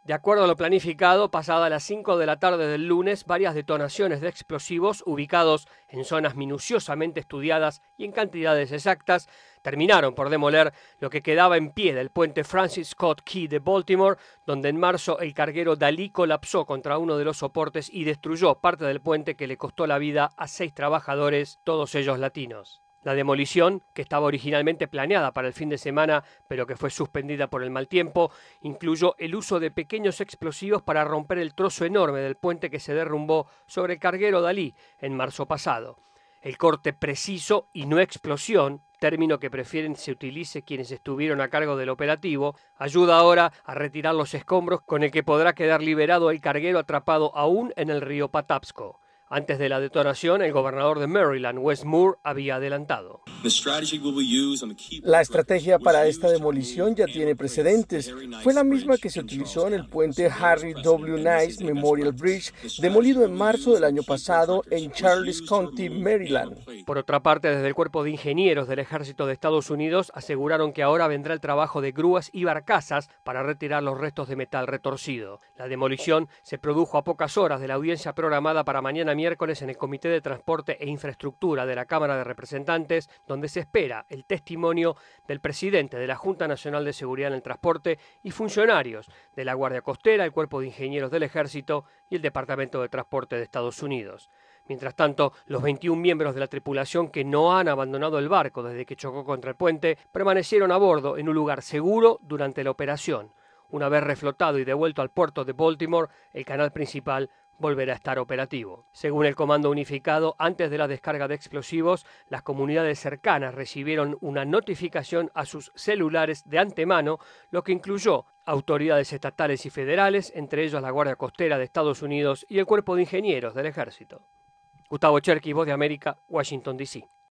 De acuerdo a lo planificado, pasada las 5 de la tarde del lunes, varias detonaciones de explosivos ubicados en zonas minuciosamente estudiadas y en cantidades exactas terminaron por demoler lo que quedaba en pie del puente Francis Scott Key de Baltimore, donde en marzo el carguero Dalí colapsó contra uno de los soportes y destruyó parte del puente que le costó la vida a 6 trabajadores, todos ellos latinos. La demolición, que estaba originalmente planeada para el fin de semana, pero que fue suspendida por el mal tiempo, incluyó el uso de pequeños explosivos para romper el trozo enorme del puente que se derrumbó sobre el carguero Dalí en marzo pasado. El corte preciso y no explosión, término que prefieren se utilice quienes estuvieron a cargo del operativo, ayuda ahora a retirar los escombros con el que podrá quedar liberado el carguero atrapado aún en el río Patapsco. Antes de la detonación, el gobernador de Maryland, Wes Moore, había adelantado. La estrategia para esta demolición ya tiene precedentes. Fue la misma que se utilizó en el puente Harry W. Nice Memorial Bridge, demolido en marzo del año pasado en Charles County, Maryland. Por otra parte, desde el Cuerpo de Ingenieros del Ejército de Estados Unidos aseguraron que ahora vendrá el trabajo de grúas y barcazas para retirar los restos de metal retorcido. La demolición se produjo a pocas horas de la audiencia programada para mañana miércoles en el Comité de Transporte e Infraestructura de la Cámara de Representantes, donde se espera el testimonio del presidente de la Junta Nacional de Seguridad en el Transporte y funcionarios de la Guardia Costera, el Cuerpo de Ingenieros del Ejército y el Departamento de Transporte de Estados Unidos. Mientras tanto, los 21 miembros de la tripulación que no han abandonado el barco desde que chocó contra el puente permanecieron a bordo en un lugar seguro durante la operación. Una vez reflotado y devuelto al puerto de Baltimore, el canal principal volverá a estar operativo. Según el Comando Unificado, antes de la descarga de explosivos, las comunidades cercanas recibieron una notificación a sus celulares de antemano, lo que incluyó autoridades estatales y federales, entre ellos la Guardia Costera de Estados Unidos y el Cuerpo de Ingenieros del Ejército. Gustavo Cherkis, Voz de América, Washington, D.C.